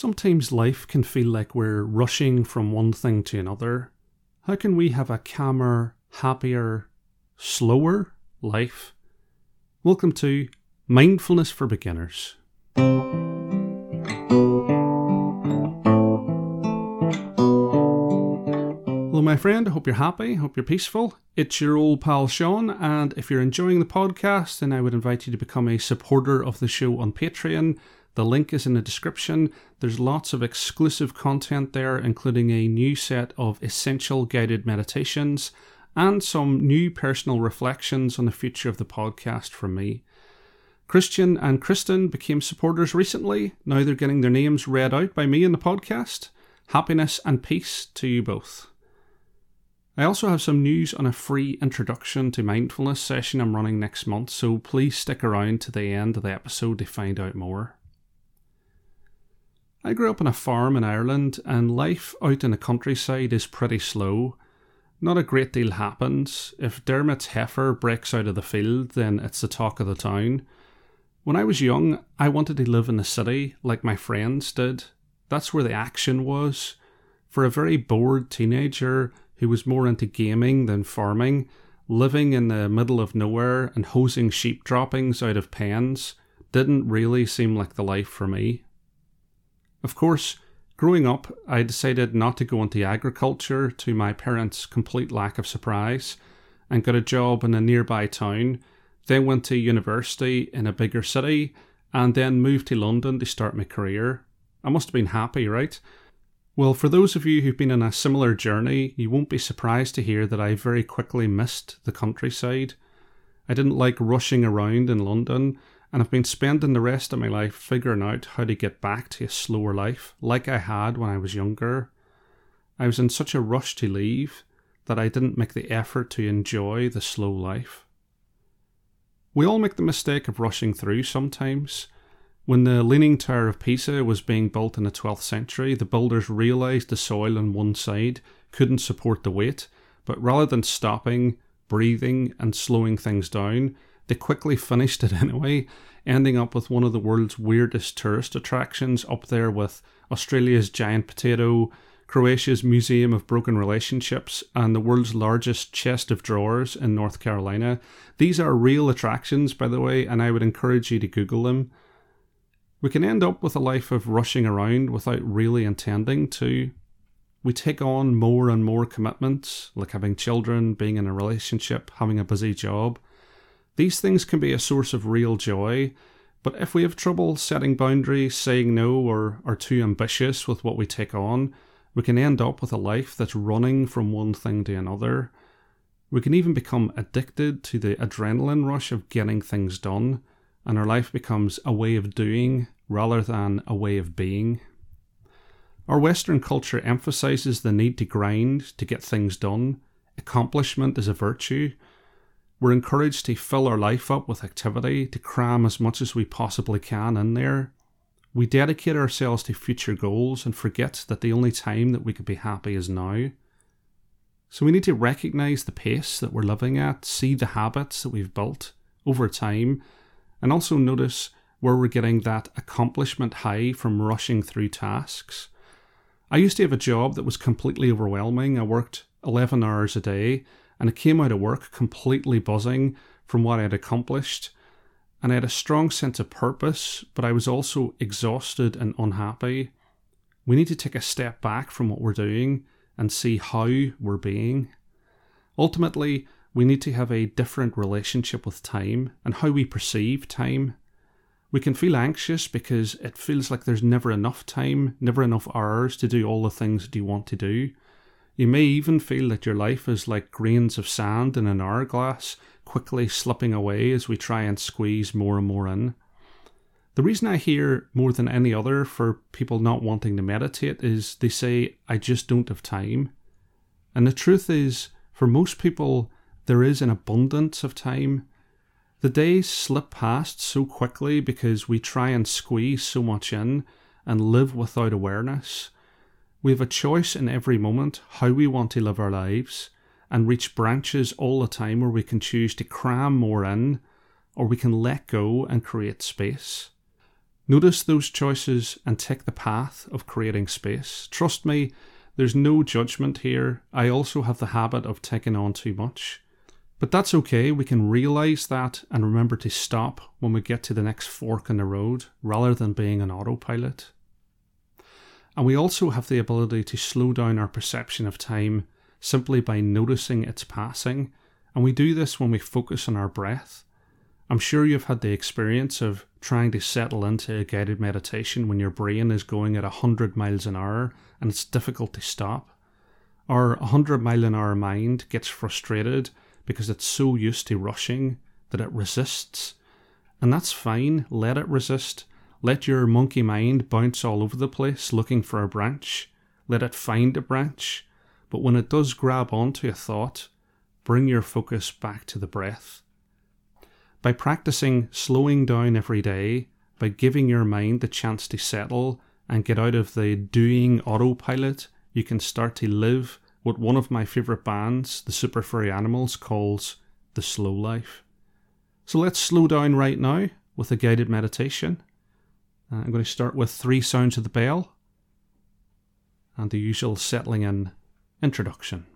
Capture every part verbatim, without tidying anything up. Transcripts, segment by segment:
Sometimes life can feel like we're rushing from one thing to another. How can we have a calmer, happier, slower life? Welcome to Mindfulness for Beginners. Hello my friend, I hope you're happy, hope you're peaceful. It's your old pal Sean, and if you're enjoying the podcast, then I would invite you to become a supporter of the show on Patreon. The link is in the description. There's lots of exclusive content there, including a new set of essential guided meditations and some new personal reflections on the future of the podcast from me. Christian and Kristen became supporters recently. Now they're getting their names read out by me in the podcast. Happiness and peace to you both. I also have some news on a free introduction to mindfulness session I'm running next month, so please stick around to the end of the episode to find out more. I grew up on a farm in Ireland, and life out in the countryside is pretty slow. Not a great deal happens. If Dermot's heifer breaks out of the field, then it's the talk of the town. When I was young, I wanted to live in the city like my friends did. That's where the action was. For a very bored teenager who was more into gaming than farming, living in the middle of nowhere and hosing sheep droppings out of pens didn't really seem like the life for me. Of course, growing up, I decided not to go into agriculture, to my parents' complete lack of surprise, and got a job in a nearby town, then went to university in a bigger city, and then moved to London to start my career. I must have been happy, right? Well, for those of you who've been on a similar journey, you won't be surprised to hear that I very quickly missed the countryside. I didn't like rushing around in London, and I've been spending the rest of my life figuring out how to get back to a slower life, like I had when I was younger. I was in such a rush to leave that I didn't make the effort to enjoy the slow life. We all make the mistake of rushing through sometimes. When the Leaning Tower of Pisa was being built in the twelfth century, the builders realised the soil on one side couldn't support the weight, but rather than stopping, breathing and slowing things down, they quickly finished it anyway, ending up with one of the world's weirdest tourist attractions up there with Australia's giant potato, Croatia's Museum of Broken Relationships, and the world's largest chest of drawers in North Carolina. These are real attractions, by the way, and I would encourage you to Google them. We can end up with a life of rushing around without really intending to. We take on more and more commitments, like having children, being in a relationship, having a busy job. These things can be a source of real joy, but if we have trouble setting boundaries, saying no, or are too ambitious with what we take on, we can end up with a life that's running from one thing to another. We can even become addicted to the adrenaline rush of getting things done, and our life becomes a way of doing rather than a way of being. Our Western culture emphasises the need to grind to get things done. Accomplishment is a virtue. We're encouraged to fill our life up with activity, to cram as much as we possibly can in there. We dedicate ourselves to future goals and forget that the only time that we could be happy is now. So we need to recognise the pace that we're living at, see the habits that we've built over time, and also notice where we're getting that accomplishment high from rushing through tasks. I used to have a job that was completely overwhelming. I worked eleven hours a day, and I came out of work completely buzzing from what I had accomplished. And I had a strong sense of purpose, but I was also exhausted and unhappy. We need to take a step back from what we're doing and see how we're being. Ultimately, we need to have a different relationship with time and how we perceive time. We can feel anxious because it feels like there's never enough time, never enough hours to do all the things that you want to do. You may even feel that your life is like grains of sand in an hourglass, quickly slipping away as we try and squeeze more and more in. The reason I hear more than any other for people not wanting to meditate is they say, I just don't have time. And the truth is, for most people, there is an abundance of time. The days slip past so quickly because we try and squeeze so much in and live without awareness. We have a choice in every moment how we want to live our lives, and reach branches all the time where we can choose to cram more in, or we can let go and create space. Notice those choices and take the path of creating space. Trust me, there's no judgment here. I also have the habit of taking on too much. But that's okay. We can realise that and remember to stop when we get to the next fork in the road rather than being an autopilot. And we also have the ability to slow down our perception of time simply by noticing its passing. And we do this when we focus on our breath. I'm sure you've had the experience of trying to settle into a guided meditation when your brain is going at one hundred miles an hour and it's difficult to stop. Our one hundred mile an hour mind gets frustrated because it's so used to rushing that it resists. And that's fine, let it resist. Let your monkey mind bounce all over the place looking for a branch. Let it find a branch. But when it does grab onto a thought, bring your focus back to the breath. By practicing slowing down every day, by giving your mind the chance to settle and get out of the doing autopilot, you can start to live what one of my favourite bands, the Super Furry Animals, calls the slow life. So let's slow down right now with a guided meditation. Uh, I'm going to start with three sounds of the bell and the usual settling in introduction.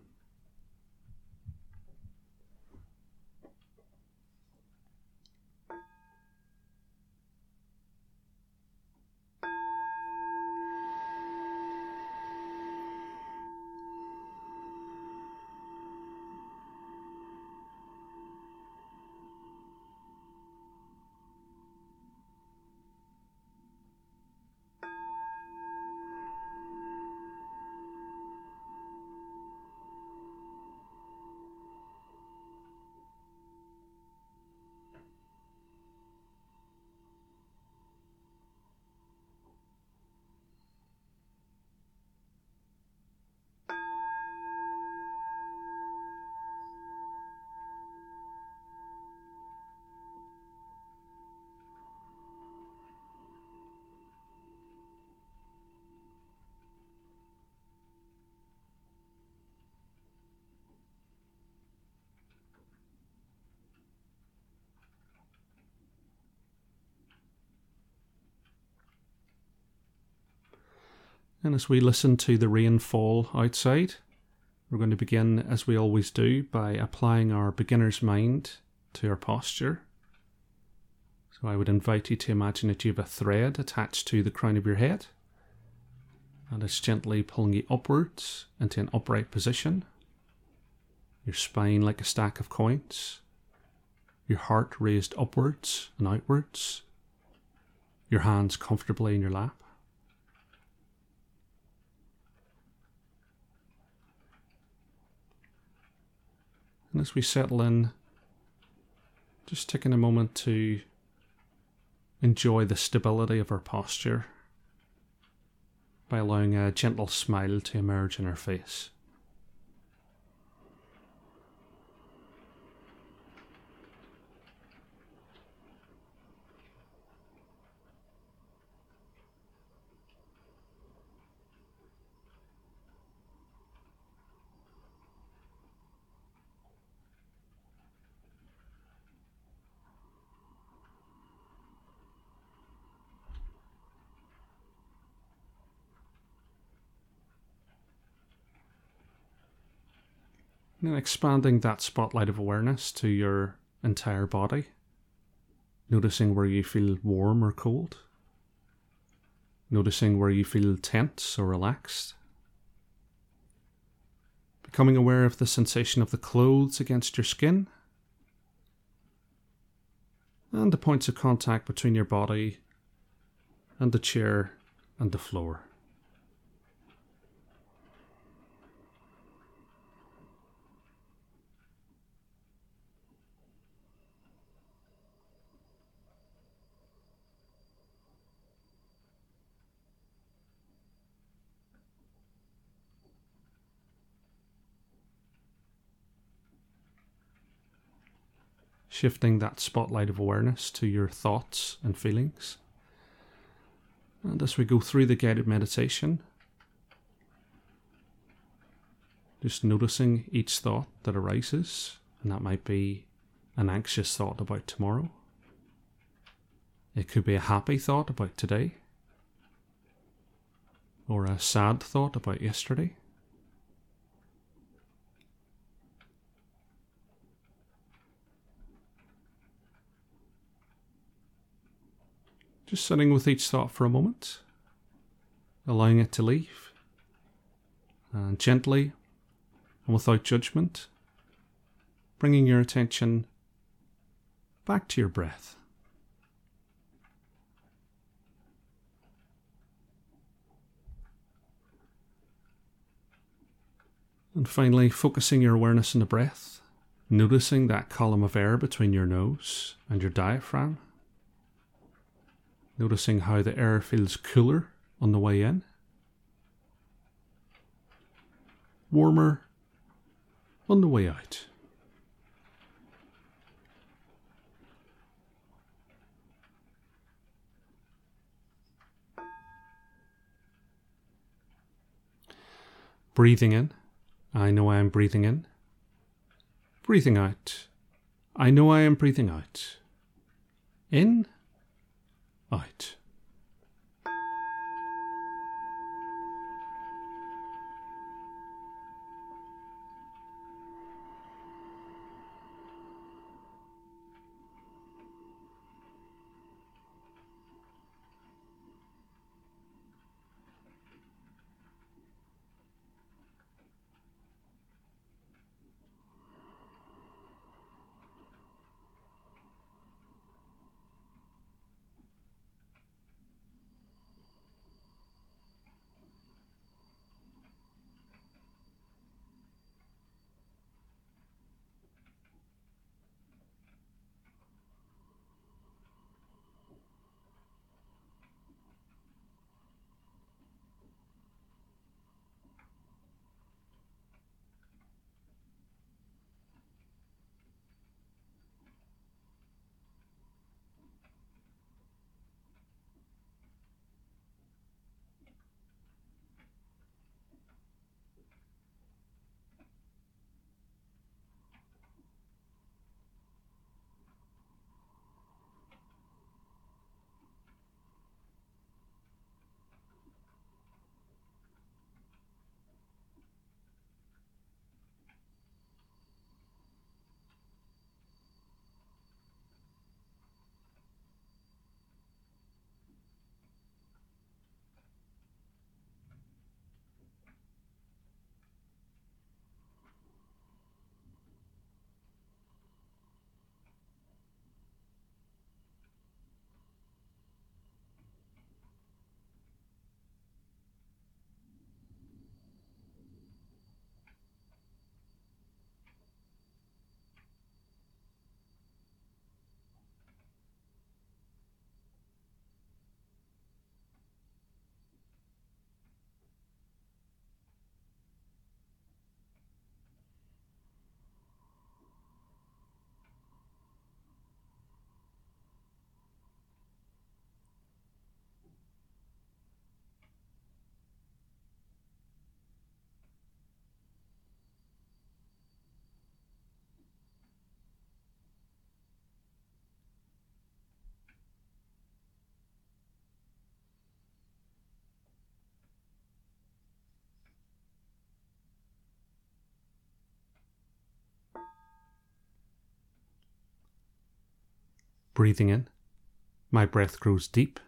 And as we listen to the rain fall outside, we're going to begin, as we always do, by applying our beginner's mind to our posture. So I would invite you to imagine that you have a thread attached to the crown of your head, and it's gently pulling you upwards into an upright position, your spine like a stack of coins, your heart raised upwards and outwards, your hands comfortably in your lap. And as we settle in, just taking a moment to enjoy the stability of our posture by allowing a gentle smile to emerge in our face. And expanding that spotlight of awareness to your entire body, noticing where you feel warm or cold, noticing where you feel tense or relaxed, becoming aware of the sensation of the clothes against your skin, and the points of contact between your body and the chair and the floor. Shifting that spotlight of awareness to your thoughts and feelings. And as we go through the guided meditation, just noticing each thought that arises, and that might be an anxious thought about tomorrow. It could be a happy thought about today, or a sad thought about yesterday. Just sitting with each thought for a moment, allowing it to leave, and gently and without judgment, bringing your attention back to your breath. And finally, focusing your awareness on the breath, noticing that column of air between your nose and your diaphragm. Noticing how the air feels cooler on the way in, warmer on the way out. Breathing in, I know I am breathing in. Breathing out, I know I am breathing out. In, out. Breathing in, my breath grows deep.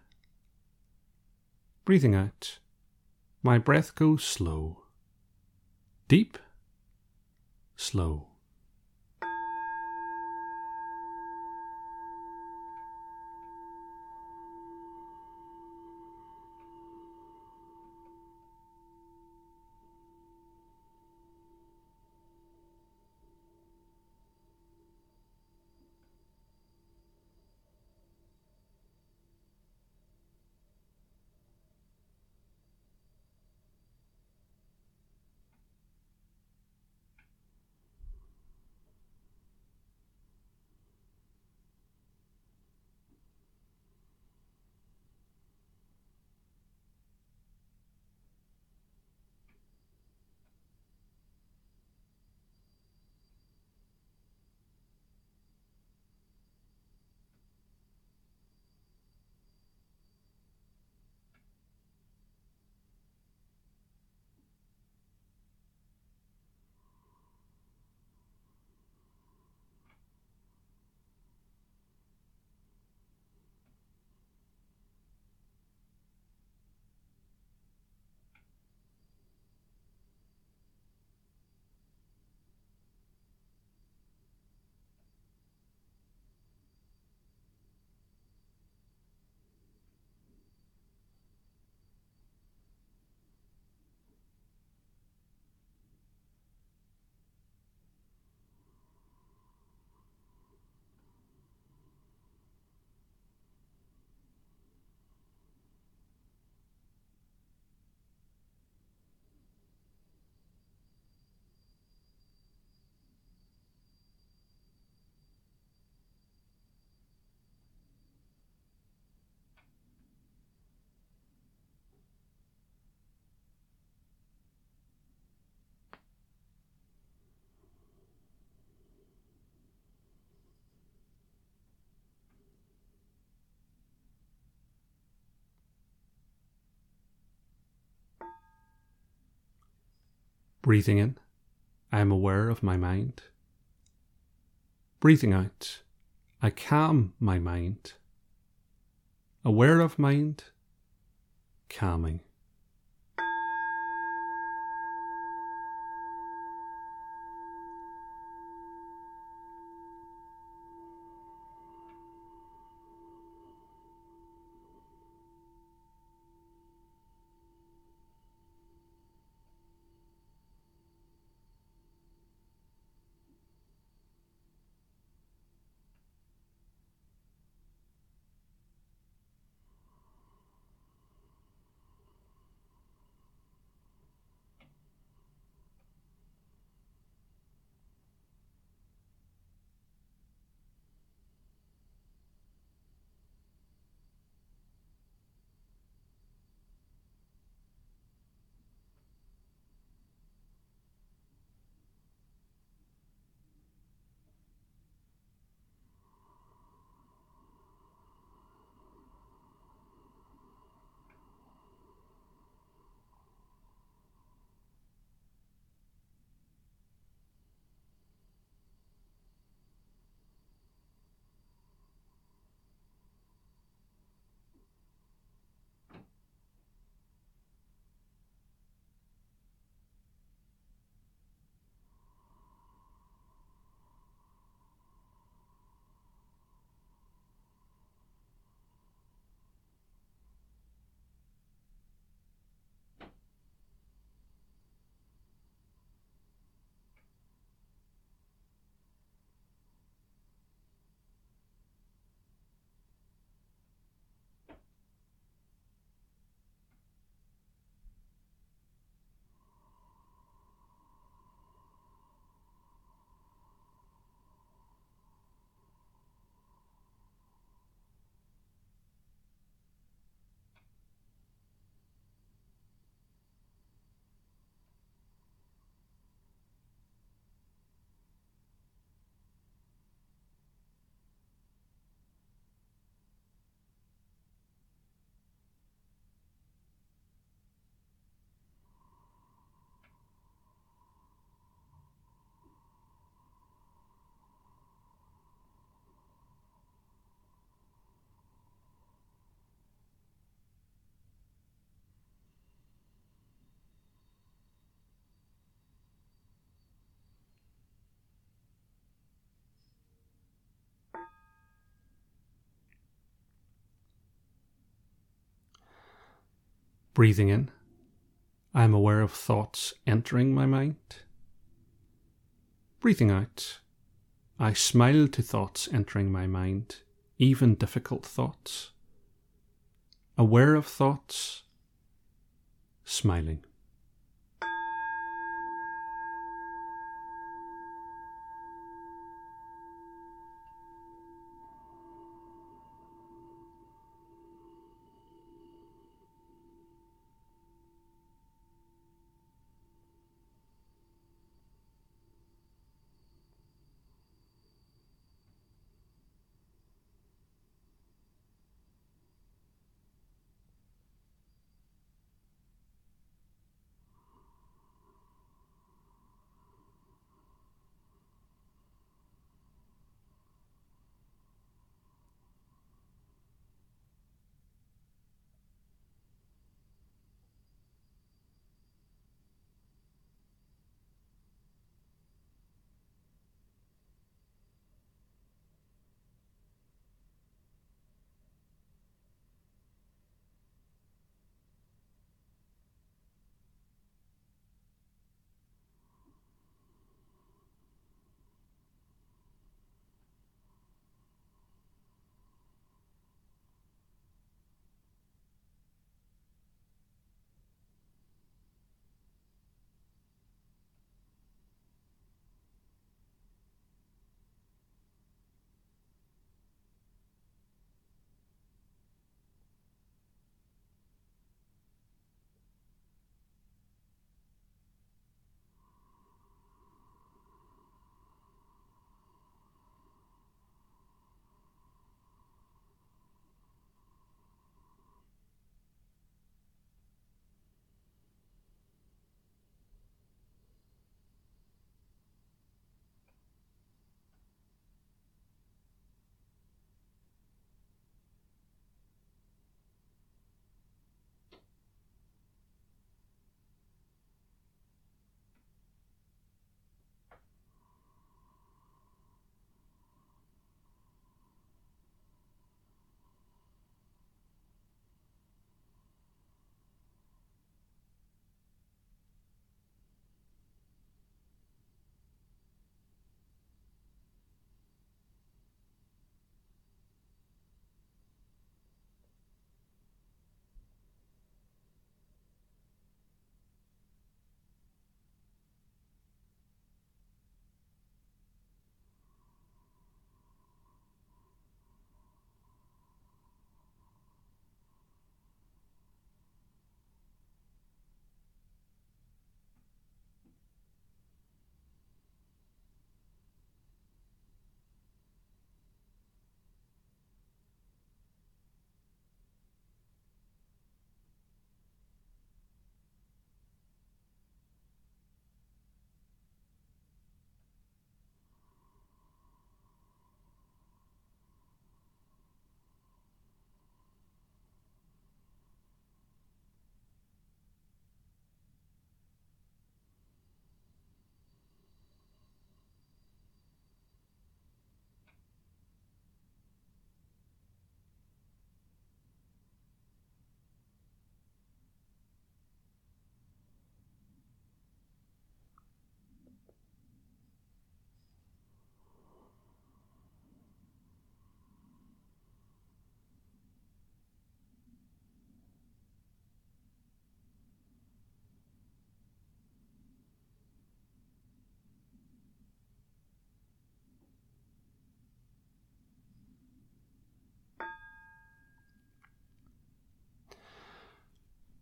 Breathing out, my breath goes slow. Deep, slow. Breathing in, I am aware of my mind. Breathing out, I calm my mind. Aware of mind, calming. Breathing in, I am aware of thoughts entering my mind. Breathing out, I smile to thoughts entering my mind, even difficult thoughts. Aware of thoughts, smiling.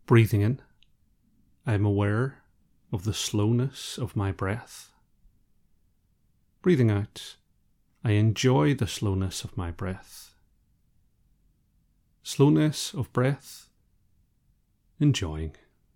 Breathing in, I am aware of the slowness of my breath. Breathing out, I enjoy the slowness of my breath. Slowness of breath, enjoying.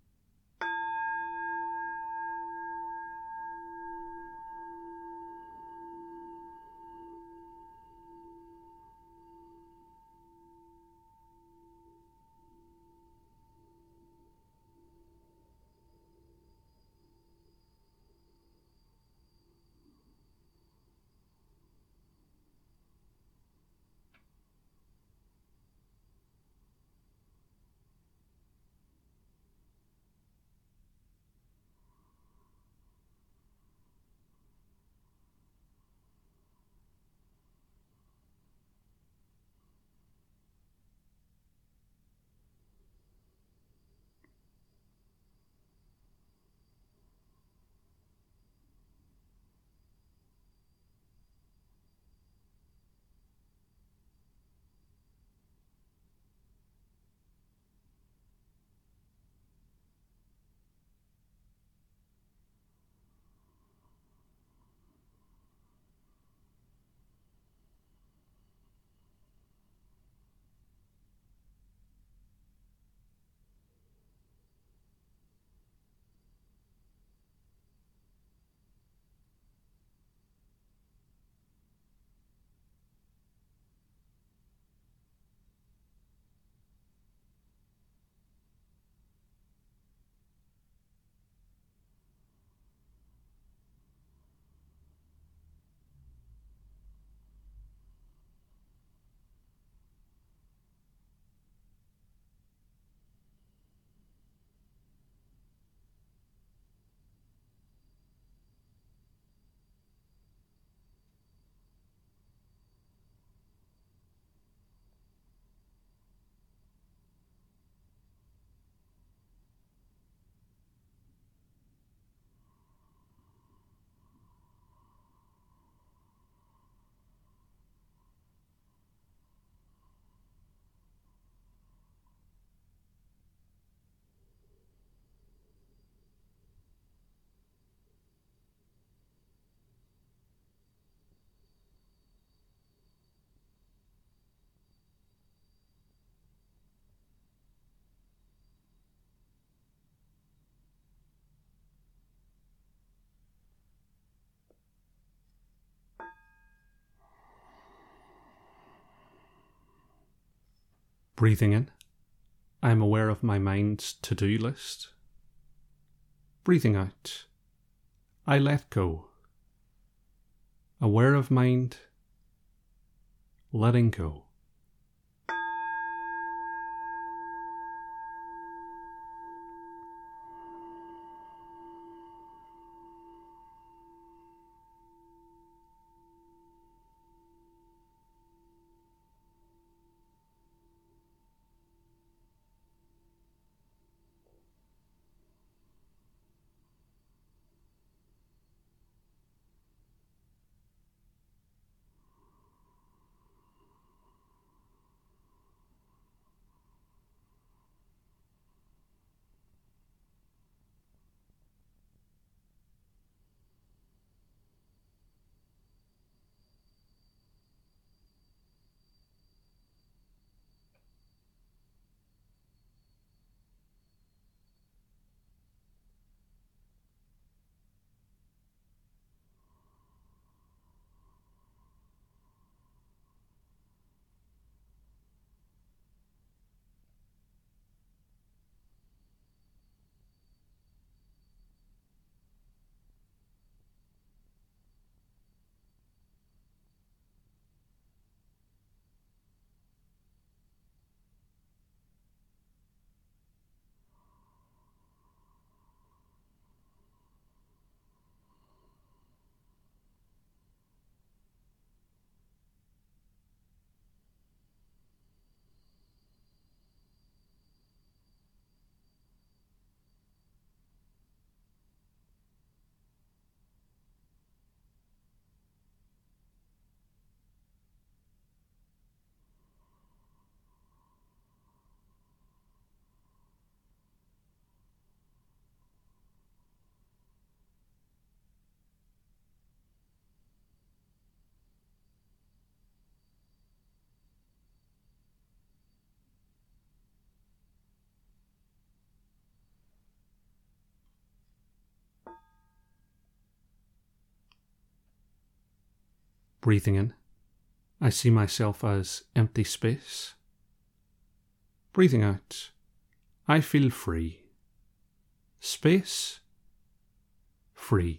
Breathing in, I am aware of my mind's to-do list. Breathing out, I let go. Aware of mind, letting go. Breathing in, I see myself as empty space. Breathing out, I feel free. Space, free.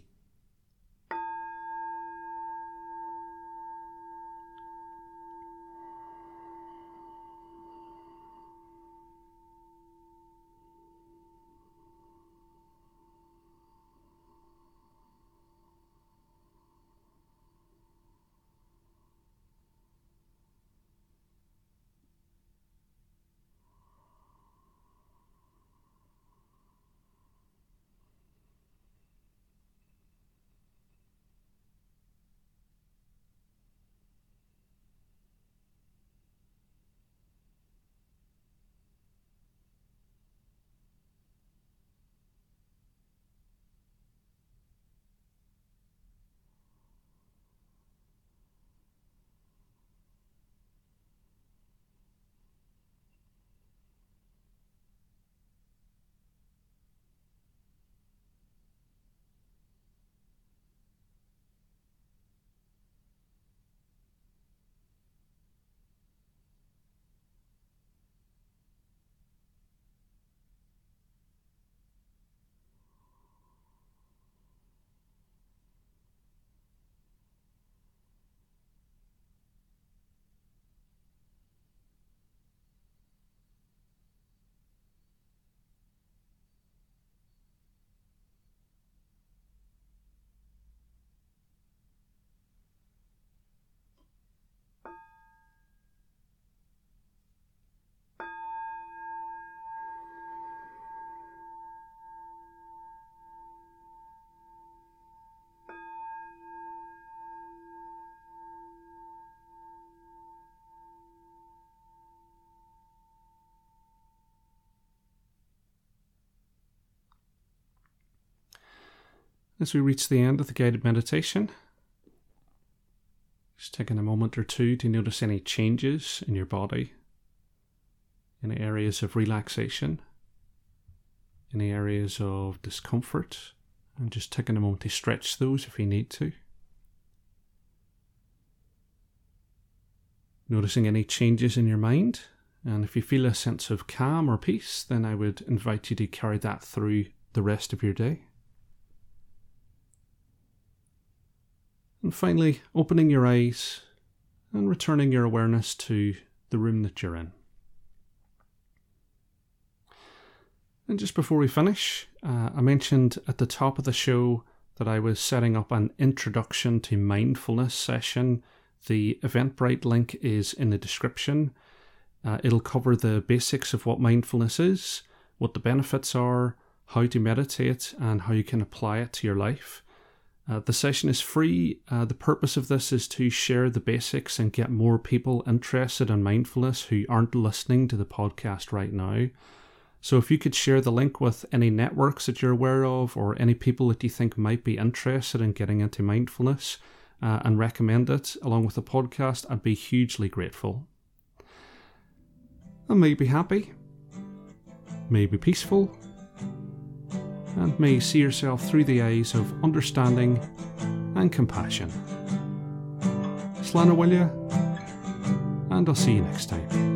As we reach the end of the guided meditation, just taking a moment or two to notice any changes in your body, any areas of relaxation, any areas of discomfort, and just taking a moment to stretch those if you need to. Noticing any changes in your mind, and if you feel a sense of calm or peace, then I would invite you to carry that through the rest of your day. And finally, opening your eyes and returning your awareness to the room that you're in. And just before we finish, uh, I mentioned at the top of the show that I was setting up an introduction to mindfulness session. The Eventbrite link is in the description. Uh, it'll cover the basics of what mindfulness is, what the benefits are, how to meditate, and how you can apply it to your life. Uh, the session is free. Uh, the purpose of this is to share the basics and get more people interested in mindfulness who aren't listening to the podcast right now. So if you could share the link with any networks that you're aware of or any people that you think might be interested in getting into mindfulness uh, and recommend it along with the podcast, I'd be hugely grateful. And may you be happy, may you be peaceful, and may you see yourself through the eyes of understanding and compassion. Slán will you, and I'll see you next time.